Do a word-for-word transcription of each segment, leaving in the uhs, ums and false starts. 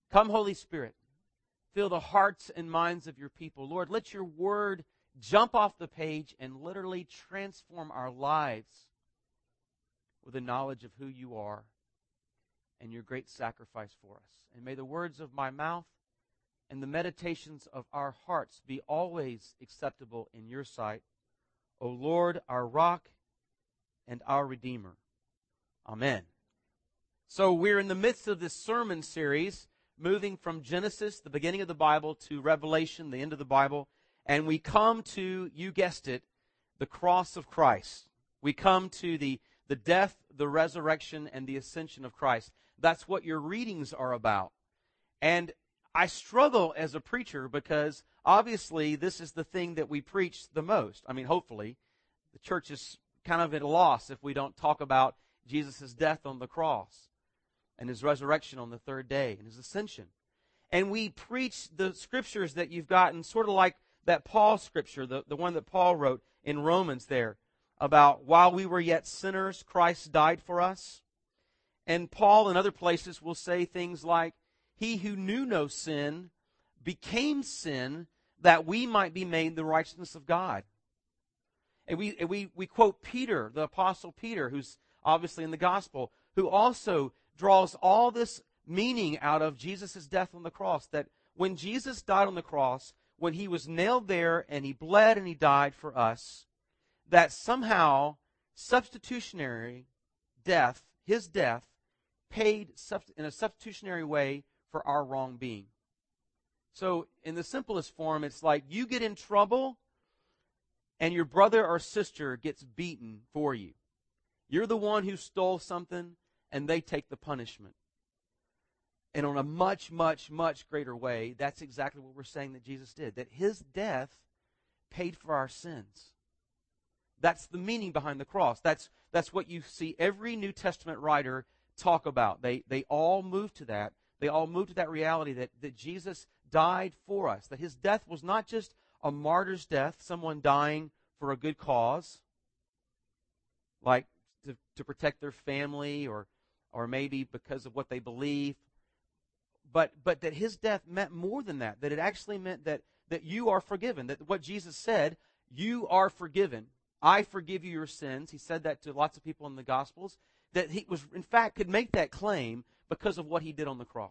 Come, Holy Spirit, fill the hearts and minds of your people. Lord, let your word jump off the page and literally transform our lives with the knowledge of who you are and your great sacrifice for us. And may the words of my mouth and the meditations of our hearts be always acceptable in your sight, O Lord, our rock and our Redeemer. Amen. So we're in the midst of this sermon series, moving from Genesis, the beginning of the Bible, to Revelation, the end of the Bible. And we come to, you guessed it, the cross of Christ. We come to the, the death, the resurrection, and the ascension of Christ. That's what your readings are about. And I struggle as a preacher because obviously this is the thing that we preach the most. I mean, hopefully. The church is kind of at a loss if we don't talk about Jesus' death on the cross and his resurrection on the third day and his ascension. And we preach the scriptures that you've gotten, sort of like that Paul scripture, the, the one that Paul wrote in Romans there, about while we were yet sinners, Christ died for us. And Paul in other places will say things like, he who knew no sin became sin that we might be made the righteousness of God. And we, and we, we quote Peter, the Apostle Peter, who's obviously in the gospel, who also draws all this meaning out of Jesus' death on the cross, that when Jesus died on the cross, when he was nailed there and he bled and he died for us, that somehow substitutionary death, his death, paid in a substitutionary way for our wrong being. So in the simplest form, it's like you get in trouble and your brother or sister gets beaten for you. You're the one who stole something and they take the punishment. And on a much, much, much greater way, that's exactly what we're saying that Jesus did. That his death paid for our sins. That's the meaning behind the cross. That's, that's what you see every New Testament writer talk about. They, they all move to that. They all move to that reality that, that Jesus died for us. That his death was not just a martyr's death, someone dying for a good cause, like to, to protect their family or, or maybe because of what they believe. But, but that his death meant more than that. That it actually meant that, that you are forgiven. That what Jesus said, you are forgiven. I forgive you your sins. He said that to lots of people in the Gospels. That he was, in fact, could make that claim because of what he did on the cross.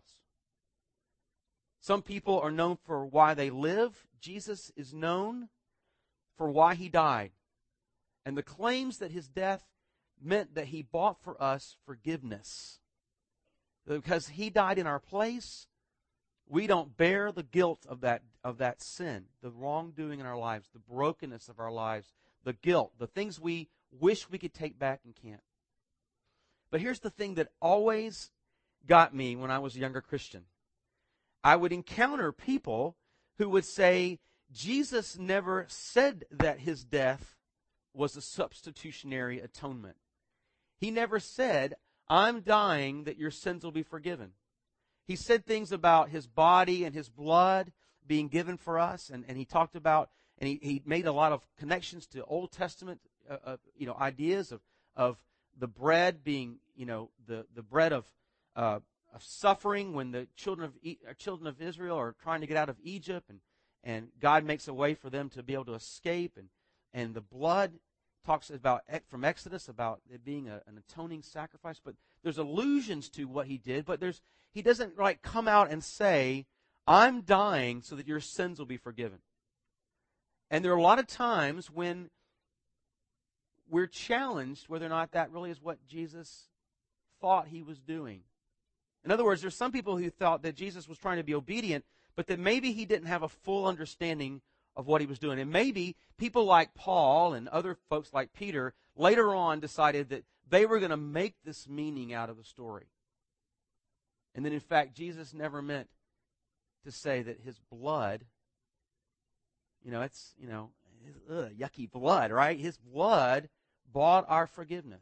Some people are known for why they live. Jesus is known for why he died. And the claims that his death meant that he bought for us forgiveness. Because he died in our place, we don't bear the guilt of that, of that sin, the wrongdoing in our lives, the brokenness of our lives, the guilt, the things we wish we could take back and can't. But here's the thing that always got me when I was a younger Christian. I would encounter people who would say, Jesus never said that his death was a substitutionary atonement. He never said, I'm dying that your sins will be forgiven. He said things about his body and his blood being given for us, and, and he talked about, and he, he made a lot of connections to Old Testament uh, uh, you know, ideas of, of the bread being, you know, the, the bread of, uh, of suffering when the children of e- children of Israel are trying to get out of Egypt, and, and God makes a way for them to be able to escape, and, and the blood talks about from Exodus about it being a, an atoning sacrifice, but there's allusions to what he did, but there's he doesn't like come out and say, I'm dying so that your sins will be forgiven. And there are a lot of times when we're challenged whether or not that really is what Jesus thought he was doing. In other words, there's some people who thought that Jesus was trying to be obedient, but that maybe he didn't have a full understanding of what he was doing. And maybe people like Paul and other folks like Peter later on decided that they were going to make this meaning out of the story. And then, in fact, Jesus never meant to say that his blood, you know, it's, you know, ugh, yucky blood, right? His blood bought our forgiveness.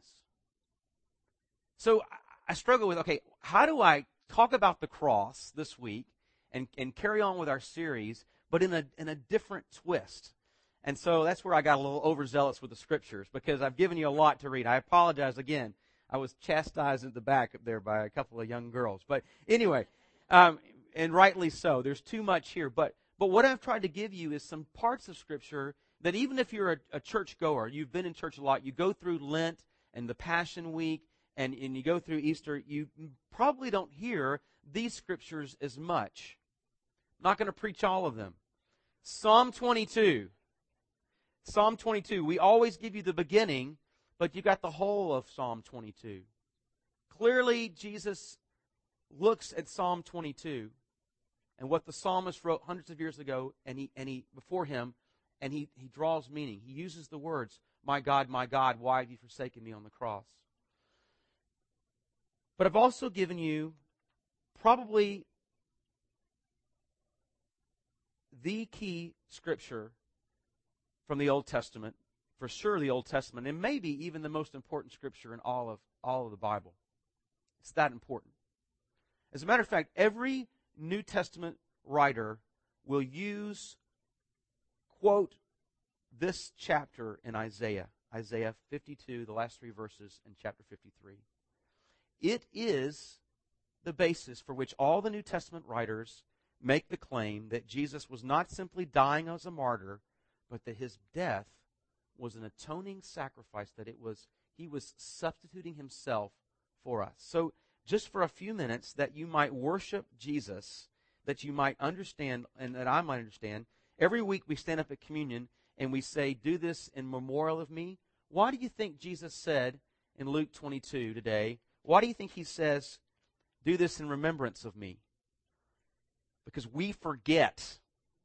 So I struggle with, okay, how do I talk about the cross this week and, and carry on with our series, but in a in a different twist? And so that's where I got a little overzealous with the scriptures, because I've given you a lot to read. I apologize again. I was chastised at the back up there by a couple of young girls. But anyway, um, and rightly so. There's too much here. But but what I've tried to give you is some parts of Scripture that even if you're a, a church goer, you've been in church a lot, you go through Lent and the Passion Week, and, and you go through Easter, you probably don't hear these Scriptures as much. I'm not going to preach all of them. Psalm twenty-two. Psalm twenty-two. We always give you the beginning, but you got the whole of Psalm twenty-two. Clearly, Jesus looks at Psalm twenty-two and what the psalmist wrote hundreds of years ago, and he and he before him, and he, he draws meaning. He uses the words, "My God, my God, why have you forsaken me?" on the cross. But I've also given you probably the key scripture from the Old Testament, for sure the Old Testament, and maybe even the most important scripture in all of all of the Bible. It's that important. As a matter of fact, every New Testament writer will use, quote, this chapter in Isaiah, Isaiah fifty-two, the last three verses in chapter fifty-three. It is the basis for which all the New Testament writers make the claim that Jesus was not simply dying as a martyr, but that his death was an atoning sacrifice, that it was he was substituting himself for us. So just for a few minutes, that you might worship Jesus, that you might understand, and that I might understand, every week we stand up at communion and we say, "Do this in memorial of me." Why do you think Jesus said in Luke twenty-two today, why do you think he says, "Do this in remembrance of me"? Because we forget.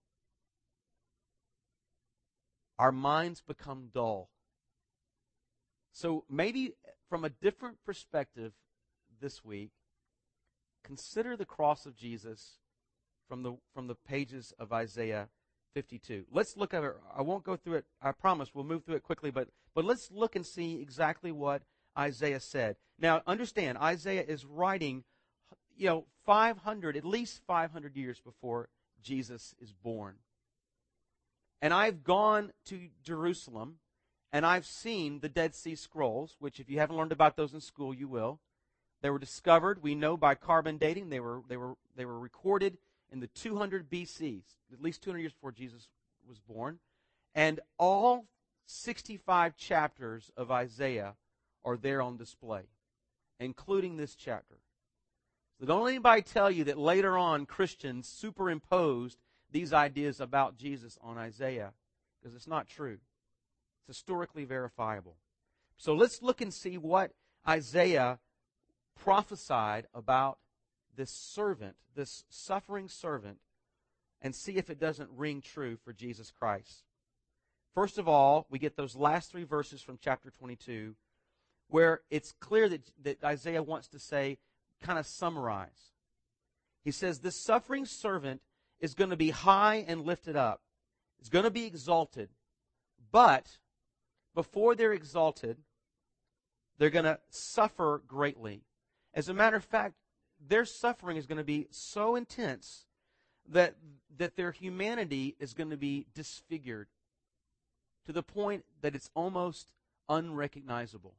Our minds become dull. So maybe from a different perspective this week, consider the cross of Jesus from the from the pages of Isaiah fifty-two. Let's look at it. I won't go through it. I promise we'll move through it quickly, but but let's look and see exactly what Isaiah said. Now, understand, Isaiah is writing, you know, five hundred, at least five hundred years before Jesus is born. And I've gone to Jerusalem, and I've seen the Dead Sea Scrolls, which if you haven't learned about those in school, you will. They were discovered, we know, by carbon dating. They were they were they were recorded in the two hundred B C, at least two hundred years before Jesus was born. And all sixty-five chapters of Isaiah are there on display, including this chapter. So don't let anybody tell you that later on Christians superimposed these ideas about Jesus on Isaiah, because it's not true. It's historically verifiable. So let's look and see what Isaiah prophesied about this servant, this suffering servant, and see if it doesn't ring true for Jesus Christ. First of all, we get those last three verses from chapter twenty-two, where it's clear that, that Isaiah wants to say, kind of summarize. He says, this suffering servant is going to be high and lifted up. It's going to be exalted. But before they're exalted, they're going to suffer greatly. As a matter of fact, their suffering is going to be so intense that, that their humanity is going to be disfigured to the point that it's almost unrecognizable.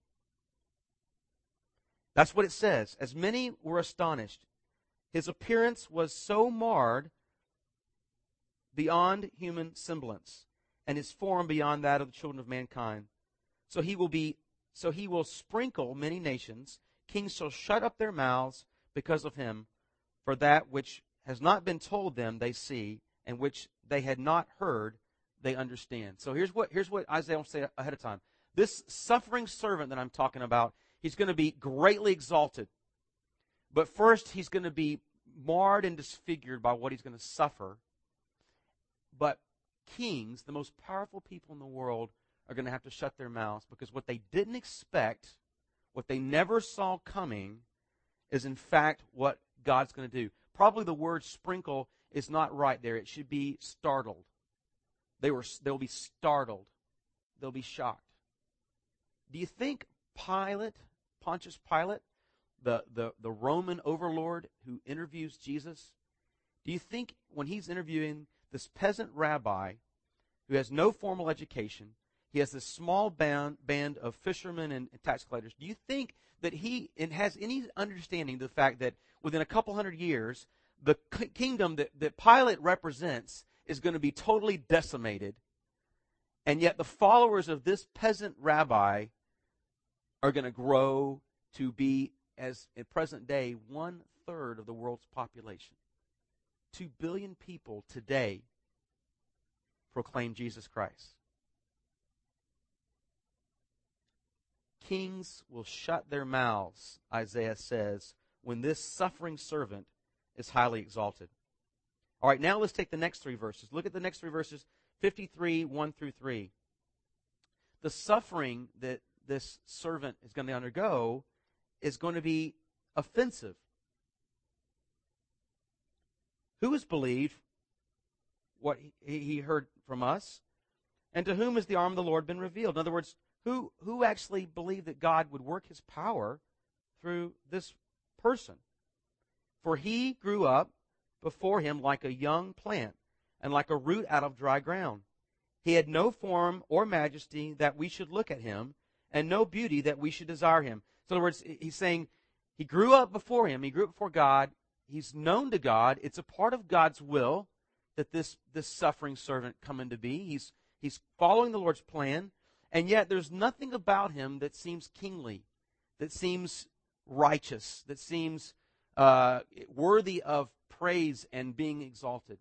That's what it says. As many were astonished, his appearance was so marred beyond human semblance, and his form beyond that of the children of mankind. So he will be, so he will sprinkle many nations. Kings shall shut up their mouths because of him, for that which has not been told them they see, and which they had not heard they understand. So here's what here's what Isaiah will say ahead of time. This suffering servant that I'm talking about, he's going to be greatly exalted. But first, he's going to be marred and disfigured by what he's going to suffer. But kings, the most powerful people in the world, are going to have to shut their mouths, because what they didn't expect, what they never saw coming, is in fact what God's going to do. Probably the word sprinkle is not right there. It should be startled. They were, they'll be startled. They'll be shocked. Do you think Pilate, Pontius Pilate, the, the, the Roman overlord who interviews Jesus, do you think when he's interviewing this peasant rabbi who has no formal education, he has this small band, band of fishermen and, and tax collectors, do you think that he and has any understanding of the fact that within a couple hundred years, the k- kingdom that, that Pilate represents is going to be totally decimated. And yet the followers of this peasant rabbi are going to grow to be, as in present day, one third of the world's population. Two billion people today proclaim Jesus Christ. Kings will shut their mouths, Isaiah says, when this suffering servant is highly exalted. All right, now let's take the next three verses. Look at the next three verses, fifty-three, one through three. The suffering that this servant is going to undergo is going to be offensive. Who has believed what he heard from us? And to whom has the arm of the Lord been revealed? In other words, who, who actually believed that God would work his power through this person? For he grew up before him like a young plant and like a root out of dry ground. He had no form or majesty that we should look at him, and no beauty that we should desire him. So in other words, he's saying he grew up before him. He grew up before God. He's known to God. It's a part of God's will that this, this suffering servant come into being. He's, he's following the Lord's plan, and yet there's nothing about him that seems kingly, that seems righteous, that seems uh, worthy of praise and being exalted.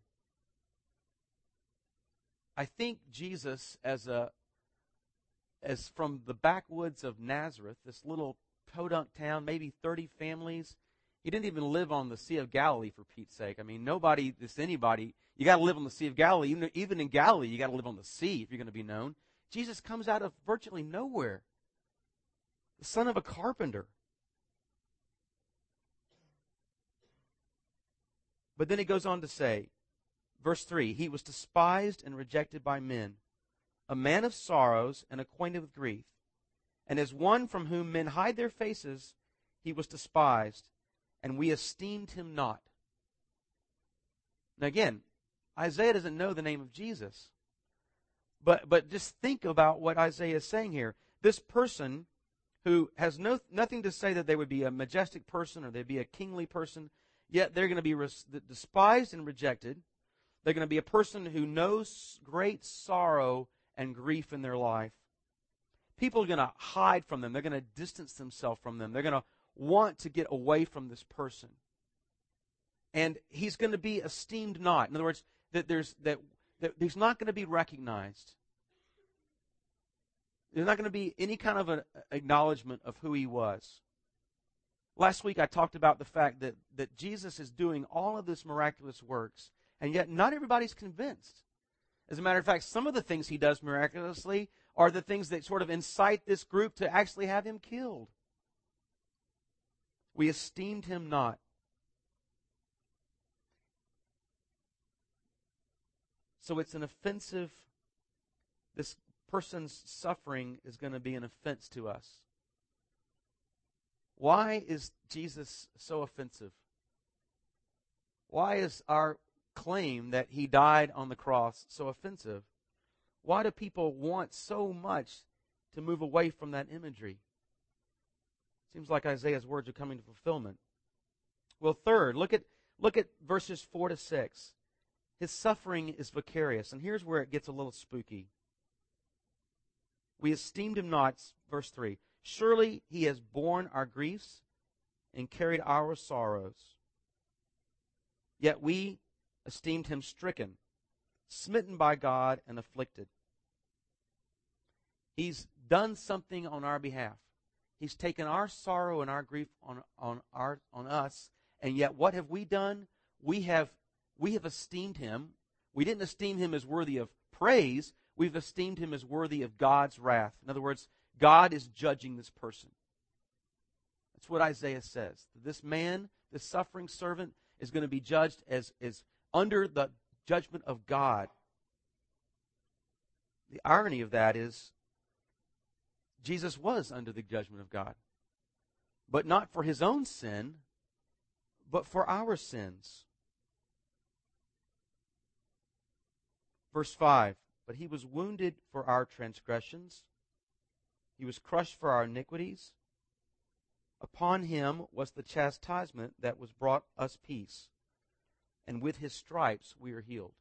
I think Jesus, as a as from the backwoods of Nazareth, this little podunk town, maybe thirty families, he didn't even live on the Sea of Galilee, for Pete's sake. I mean, nobody, this anybody, you got to live on the Sea of Galilee. Even, even in Galilee, you got to live on the sea if you're going to be known. Jesus comes out of virtually nowhere. The son of a carpenter. But then he goes on to say, verse three, he was despised and rejected by men, a man of sorrows and acquainted with grief. And as one from whom men hide their faces, he was despised, and we esteemed him not. Now again, Isaiah doesn't know the name of Jesus. But but just think about what Isaiah is saying here. This person who has no nothing to say that they would be a majestic person or they'd be a kingly person, yet they're going to be res- despised and rejected. They're going to be a person who knows great sorrow and grief in their life. People are going to hide from them. They're going to distance themselves from them. They're going to want to get away from this person. And he's going to be esteemed not. In other words, that there's that, that he's not going to be recognized. There's not going to be any kind of an acknowledgement of who he was. Last week I talked about the fact that, that Jesus is doing all of this miraculous works, and yet not everybody's convinced. As a matter of fact, some of the things he does miraculously are the things that sort of incite this group to actually have him killed. We esteemed him not. So it's an offensive, this person's suffering is going to be an offense to us. Why is Jesus so offensive? Why is our claim that he died on the cross so offensive? Why do people want so much to move away from that imagery? Seems like Isaiah's words are coming to fulfillment. Well, third, look at look at verses four to six. His suffering is vicarious, and here's where it gets a little spooky. We esteemed him not, verse three. Surely he has borne our griefs and carried our sorrows. Yet we esteemed him stricken, smitten by God, and afflicted. He's done something on our behalf. He's taken our sorrow and our grief on, on, our, on us, and yet what have we done? We have, we have esteemed him. We didn't esteem him as worthy of praise. We've esteemed him as worthy of God's wrath. In other words, God is judging this person. That's what Isaiah says. This man, this suffering servant, is going to be judged as, as under the judgment of God. The irony of that is Jesus was under the judgment of God, but not for his own sin, but for our sins. Verse five, but he was wounded for our transgressions. He was crushed for our iniquities. Upon him was the chastisement that was brought us peace. and with his stripes we are healed.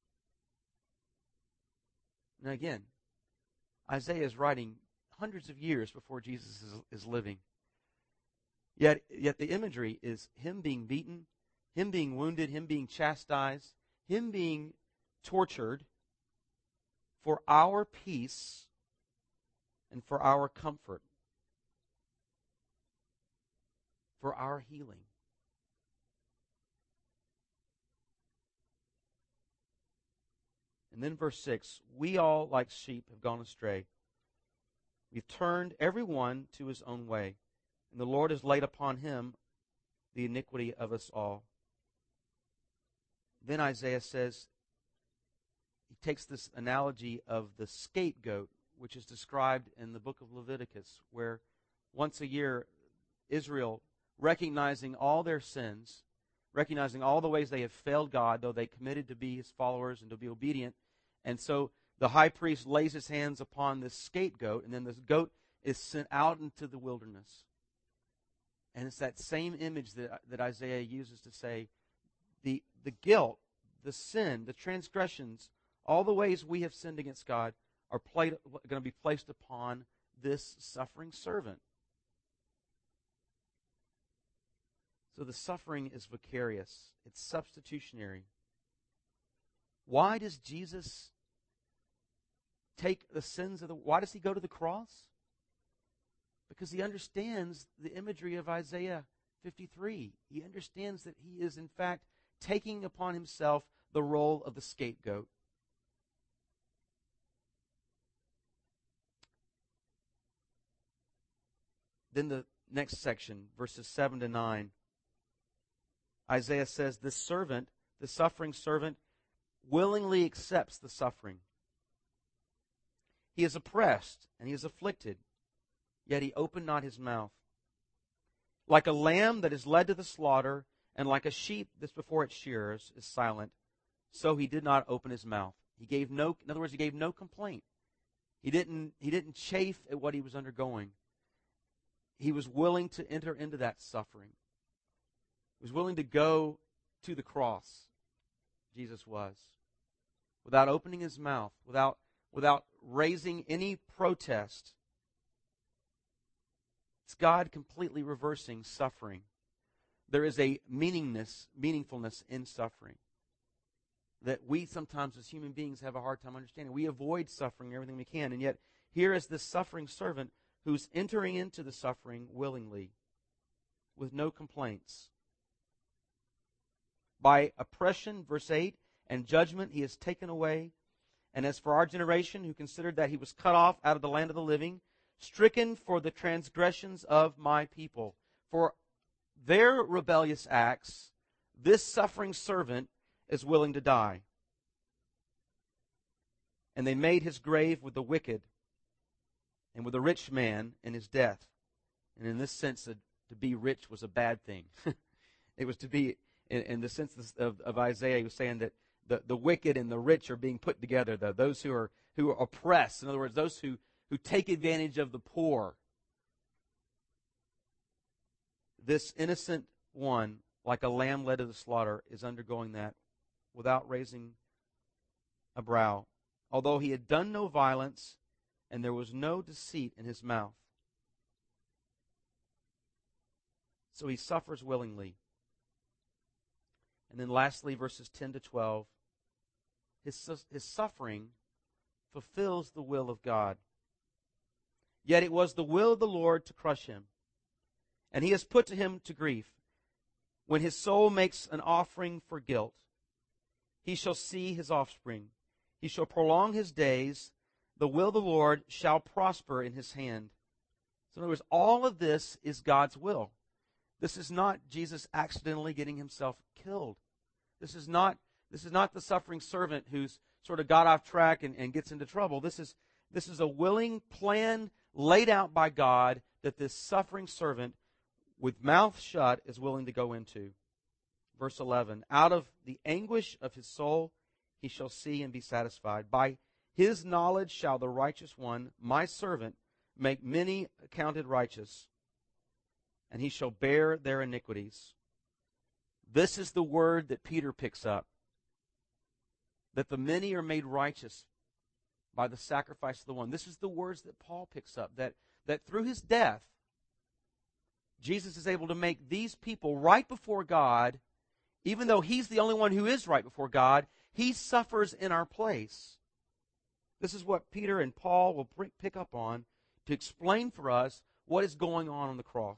Now again, Isaiah is writing hundreds of years before Jesus is, is living. Yet, yet the imagery is him being beaten, him being wounded, him being chastised, him being tortured for our peace and for our comfort, for our healing. And then verse six, we all like sheep have gone astray. We've turned every one to his own way, and the Lord has laid upon him the iniquity of us all. Then Isaiah says, he takes this analogy of the scapegoat, which is described in the book of Leviticus, where once a year Israel, recognizing all their sins, recognizing all the ways they have failed God, though they committed to be his followers and to be obedient, and so the high priest lays his hands upon this scapegoat, and then this goat is sent out into the wilderness. And it's that same image that, that Isaiah uses to say, the, the guilt, the sin, the transgressions, all the ways we have sinned against God are played, going to be placed upon this suffering servant. So the suffering is vicarious. It's substitutionary. Why does Jesus take the sins of the... Why does he go to the cross? Because he understands the imagery of Isaiah fifty-three. He understands that he is, in fact, taking upon himself the role of the scapegoat. Then the next section, verses seven to nine, Isaiah says, this servant, the suffering servant, willingly accepts the suffering. He is oppressed and he is afflicted, yet he opened not his mouth. Like a lamb that is led to the slaughter, and like a sheep that's before its shearers is silent, so he did not open his mouth. He gave no, in other words, he gave no complaint. He didn't, he didn't chafe at what he was undergoing. He was willing to enter into that suffering. He was willing to go to the cross. Jesus was. Without opening his mouth, without, without raising any protest. It's God completely reversing suffering. There is a meaningness, meaningfulness in suffering that we sometimes as human beings have a hard time understanding. We avoid suffering everything we can, and yet here is this suffering servant who's entering into the suffering willingly, with no complaints. By oppression, verse eight, and judgment he is taken away. And as for our generation, who considered that he was cut off out of the land of the living, stricken for the transgressions of my people. For their rebellious acts, this suffering servant is willing to die. And they made his grave with the wicked and with a rich man in his death. And in this sense, to be rich was a bad thing. It was to be, in, in the sense of, of Isaiah, he was saying that the, the wicked and the rich are being put together, though. Those who are who are oppressed, in other words, those who, who take advantage of the poor. This innocent one, like a lamb led to the slaughter, is undergoing that without raising a brow. Although he had done no violence, and there was no deceit in his mouth. So he suffers willingly. And then lastly, verses ten to twelve, his, his suffering fulfills the will of God. Yet it was the will of the Lord to crush him, and he has put to him to grief. When his soul makes an offering for guilt, he shall see his offspring. He shall prolong his days. The will of the Lord shall prosper in his hand. So in other words, all of this is God's will. This is not Jesus accidentally getting himself killed. This is not, this is not the suffering servant who's sort of got off track and, and gets into trouble. This is, this is a willing plan laid out by God that this suffering servant with mouth shut is willing to go into. Verse eleven, out of the anguish of his soul he shall see and be satisfied. By his knowledge shall the righteous one, my servant, make many accounted righteous, and he shall bear their iniquities. This is the word that Peter picks up, that the many are made righteous by the sacrifice of the one. This is the words that Paul picks up, that, that through his death, Jesus is able to make these people right before God. Even though he's the only one who is right before God, he suffers in our place. This is what Peter and Paul will pick up on to explain for us what is going on on the cross.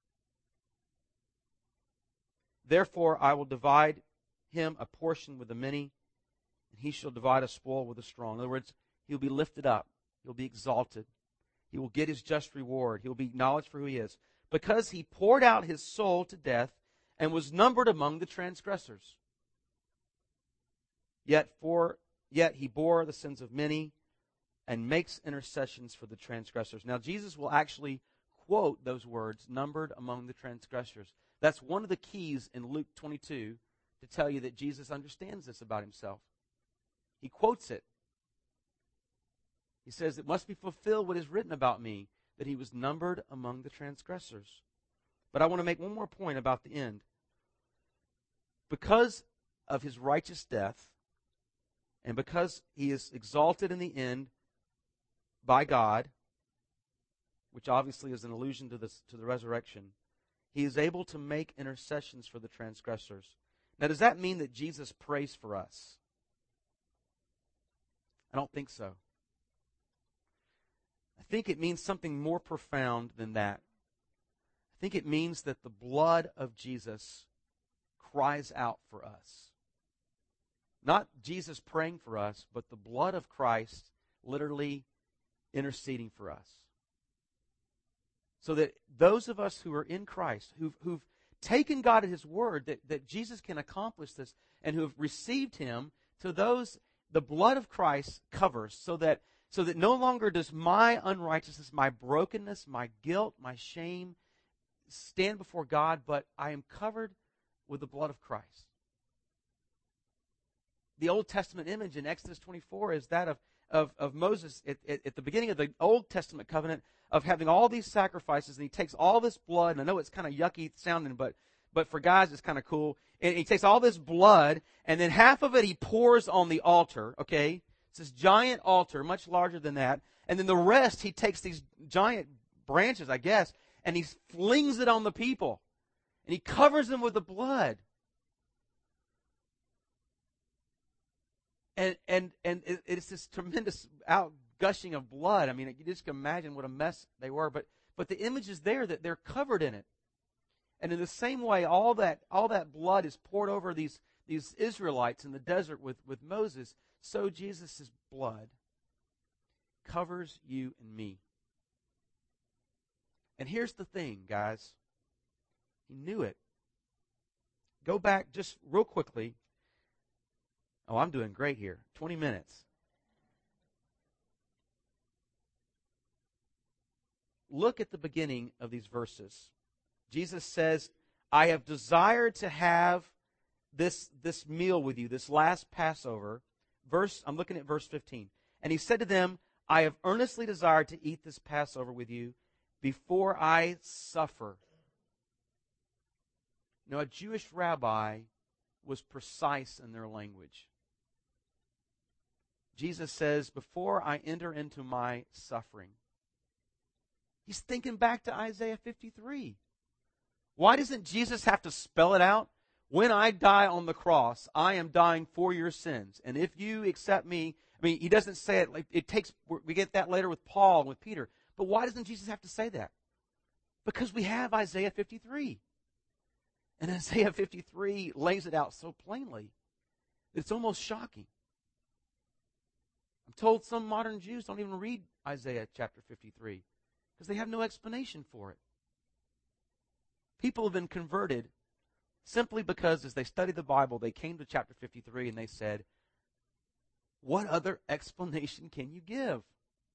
Therefore, I will divide him a portion with the many, and he shall divide a spoil with the strong. In other words, he'll be lifted up. He'll be exalted. He will get his just reward. He'll be acknowledged for who he is. Because he poured out his soul to death and was numbered among the transgressors. Yet for yet he bore the sins of many and makes intercessions for the transgressors. Now Jesus will actually quote those words, numbered among the transgressors. That's one of the keys in Luke twenty-two to tell you that Jesus understands this about himself. He quotes it. He says, it must be fulfilled what is written about me, that he was numbered among the transgressors. But I want to make one more point about the end. Because of his righteous death, and because he is exalted in the end by God, which obviously is an allusion to, this, to the resurrection, he is able to make intercessions for the transgressors. Now, does that mean that Jesus prays for us? I don't think so. I think it means something more profound than that. I think it means that the blood of Jesus cries out for us. Not Jesus praying for us, but the blood of Christ literally interceding for us. So that those of us who are in Christ, who've, who've taken God at his word, that, that Jesus can accomplish this, and who have received him, to those the blood of Christ covers, so that So that no longer does my unrighteousness, my brokenness, my guilt, my shame stand before God, but I am covered with the blood of Christ. The Old Testament image in Exodus twenty-four is that of, of, of Moses at, at, at the beginning of the Old Testament covenant, of having all these sacrifices, and he takes all this blood, and I know it's kind of yucky sounding, but, but for guys it's kind of cool. And he takes all this blood, and then half of it he pours on the altar, okay? It's this giant altar, much larger than that. And then the rest, he takes these giant branches, I guess, and he flings it on the people. And he covers them with the blood. And and and it, it's this tremendous outgushing of blood. I mean, you just can imagine what a mess they were. But but the image is there that they're covered in it. And in the same way, all that all that blood is poured over these, these Israelites in the desert with, with Moses. So Jesus' blood covers you and me. And here's the thing, guys. He knew it. Go back just real quickly. Oh, I'm doing great here. twenty minutes. Look at the beginning of these verses. Jesus says, I have desired to have this, this meal with you, this last Passover. Verse, I'm looking at verse fifteen. And he said to them, I have earnestly desired to eat this Passover with you before I suffer. Now, a Jewish rabbi was precise in their language. Jesus says, before I enter into my suffering. He's thinking back to Isaiah fifty-three. Why doesn't Jesus have to spell it out? When I die on the cross, I am dying for your sins. And if you accept me, I mean, he doesn't say it like it takes, we get that later with Paul and with Peter. But why doesn't Jesus have to say that? Because we have Isaiah fifty-three. And Isaiah fifty-three lays it out so plainly that it's almost shocking. I'm told some modern Jews don't even read Isaiah chapter fifty-three because they have no explanation for it. People have been converted simply because as they studied the Bible, they came to chapter fifty-three and they said, what other explanation can you give?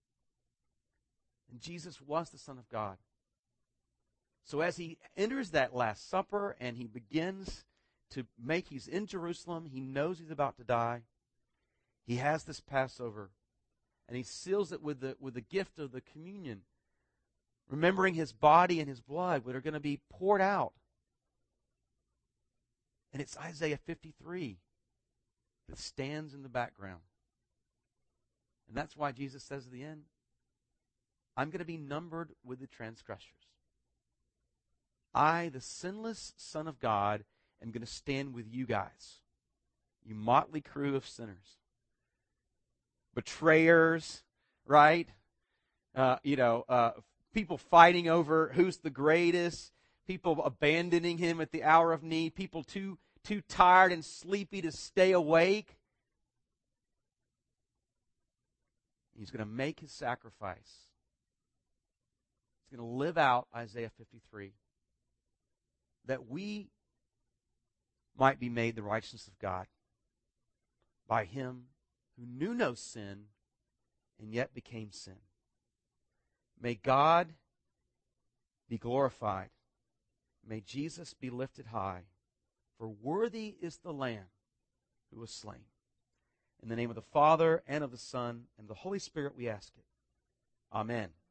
And Jesus was the Son of God. So as he enters that Last Supper and he begins to make, he's in Jerusalem, he knows he's about to die. He has this Passover and he seals it with the, with the gift of the communion, remembering his body and his blood that are going to be poured out. And it's Isaiah fifty-three that stands in the background. And that's why Jesus says at the end, I'm going to be numbered with the transgressors. I, the sinless Son of God, am going to stand with you guys, you motley crew of sinners. Betrayers, right? Uh, you know, uh, people fighting over who's the greatest, people abandoning him at the hour of need, people too, too tired and sleepy to stay awake. He's going to make his sacrifice. He's going to live out Isaiah fifty-three, that we might be made the righteousness of God by him who knew no sin and yet became sin. May God be glorified. May Jesus be lifted high. For worthy is the Lamb who was slain. In the name of the Father, and of the Son, and of the Holy Spirit we ask it. Amen.